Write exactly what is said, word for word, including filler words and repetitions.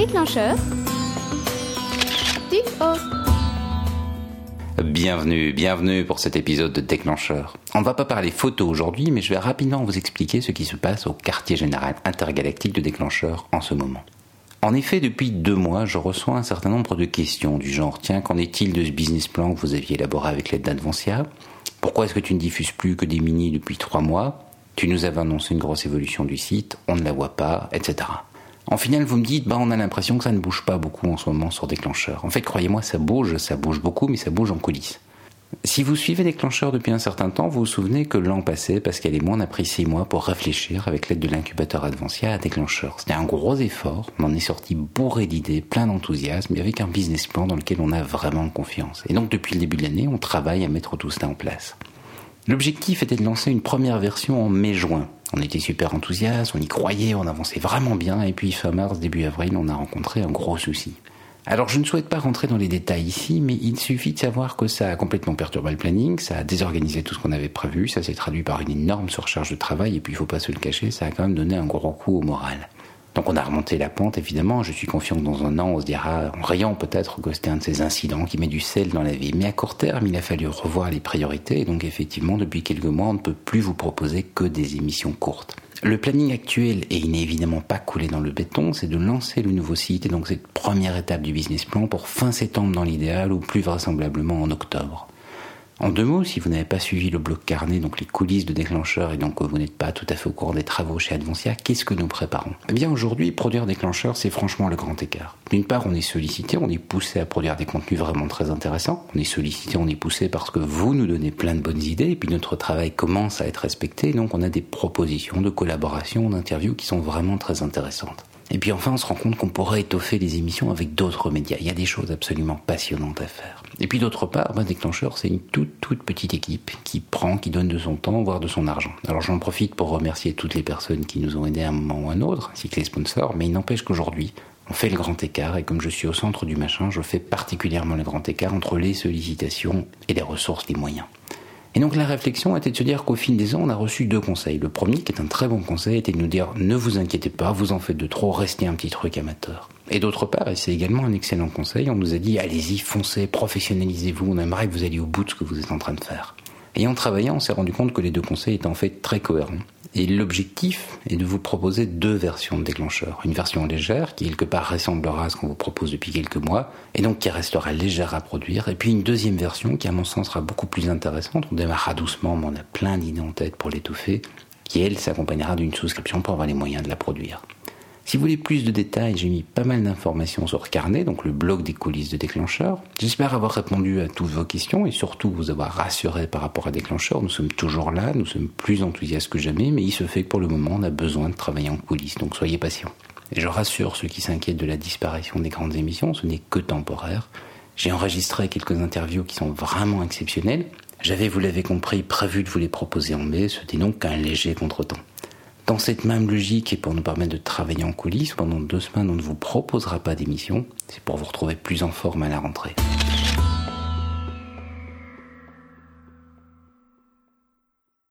Déclencheur. Tip off. Bienvenue, bienvenue pour cet épisode de Déclencheur. On ne va pas parler photo aujourd'hui, mais je vais rapidement vous expliquer ce qui se passe au quartier général intergalactique de Déclencheur en ce moment. En effet, depuis deux mois, je reçois un certain nombre de questions du genre « Tiens, qu'en est-il de ce business plan que vous aviez élaboré avec l'aide d'Advansia ? Pourquoi est-ce que tu ne diffuses plus que des mini depuis trois mois ? Tu nous avais annoncé une grosse évolution du site, on ne la voit pas, et cetera » En final, vous me dites, bah, on a l'impression que ça ne bouge pas beaucoup en ce moment sur Déclencheur. En fait, croyez-moi, ça bouge, ça bouge beaucoup, mais ça bouge en coulisses. Si vous suivez Déclencheur depuis un certain temps, vous vous souvenez que l'an passé, Pascal et moi, on a pris six mois pour réfléchir avec l'aide de l'incubateur Advansia à Déclencheur. C'était un gros effort, on en est sorti bourré d'idées, plein d'enthousiasme, et avec un business plan dans lequel on a vraiment confiance. Et donc, depuis le début de l'année, on travaille à mettre tout cela en place. L'objectif était de lancer une première version en mai-juin. On était super enthousiastes, on y croyait, on avançait vraiment bien, et puis fin mars, début avril, on a rencontré un gros souci. Alors je ne souhaite pas rentrer dans les détails ici, mais il suffit de savoir que ça a complètement perturbé le planning, ça a désorganisé tout ce qu'on avait prévu, ça s'est traduit par une énorme surcharge de travail, et puis il ne faut pas se le cacher, ça a quand même donné un gros coup au moral. Donc on a remonté la pente, évidemment, je suis confiant que dans un an, on se dira, en riant peut-être, que c'était un de ces incidents qui met du sel dans la vie. Mais à court terme, il a fallu revoir les priorités, et donc effectivement, depuis quelques mois, on ne peut plus vous proposer que des émissions courtes. Le planning actuel, et il n'est évidemment pas coulé dans le béton, c'est de lancer le nouveau site, et donc cette première étape du business plan pour fin septembre dans l'idéal, ou plus vraisemblablement en octobre. En deux mots, si vous n'avez pas suivi le bloc carnet, donc les coulisses de Déclencheur, et donc vous n'êtes pas tout à fait au courant des travaux chez Advansia, qu'est-ce que nous préparons ? Eh bien aujourd'hui, produire Déclencheur, c'est franchement le grand écart. D'une part, on est sollicité, on est poussé à produire des contenus vraiment très intéressants. On est sollicité, on est poussé parce que vous nous donnez plein de bonnes idées, et puis notre travail commence à être respecté, donc on a des propositions de collaboration, d'interviews qui sont vraiment très intéressantes. Et puis enfin, on se rend compte qu'on pourrait étoffer les émissions avec d'autres médias. Il y a des choses absolument passionnantes à faire. Et puis d'autre part, ben, Déclencheur, c'est une toute toute petite équipe qui prend, qui donne de son temps, voire de son argent. Alors j'en profite pour remercier toutes les personnes qui nous ont aidés à un moment ou à un autre, ainsi que les sponsors, mais il n'empêche qu'aujourd'hui, on fait le grand écart, et comme je suis au centre du machin, je fais particulièrement le grand écart entre les sollicitations et les ressources, les moyens. Et donc la réflexion était de se dire qu'au fil des ans, on a reçu deux conseils. Le premier, qui est un très bon conseil, était de nous dire « Ne vous inquiétez pas, vous en faites de trop, restez un petit truc amateur ». Et d'autre part, et c'est également un excellent conseil, on nous a dit « Allez-y, foncez, professionnalisez-vous, on aimerait que vous alliez au bout de ce que vous êtes en train de faire ». Et en travaillant, on s'est rendu compte que les deux conseils étaient en fait très cohérents. Et l'objectif est de vous proposer deux versions de Déclencheur. Une version légère, qui quelque part ressemblera à ce qu'on vous propose depuis quelques mois, et donc qui restera légère à produire. Et puis une deuxième version, qui à mon sens sera beaucoup plus intéressante. On démarrera doucement, mais on a plein d'idées en tête pour l'étouffer, qui elle s'accompagnera d'une souscription pour avoir les moyens de la produire. Si vous voulez plus de détails, j'ai mis pas mal d'informations sur Carnet, donc le blog des coulisses de Déclencheur. J'espère avoir répondu à toutes vos questions et surtout vous avoir rassuré par rapport à Déclencheur. Nous sommes toujours là, nous sommes plus enthousiastes que jamais, mais il se fait que pour le moment, on a besoin de travailler en coulisses, donc soyez patients. Et je rassure ceux qui s'inquiètent de la disparition des grandes émissions, ce n'est que temporaire. J'ai enregistré quelques interviews qui sont vraiment exceptionnelles. J'avais, vous l'avez compris, prévu de vous les proposer en mai, ce n'est donc qu'un léger contretemps. Dans cette même logique, et pour nous permettre de travailler en coulisses, pendant deux semaines, on ne vous proposera pas d'émission. C'est pour vous retrouver plus en forme à la rentrée.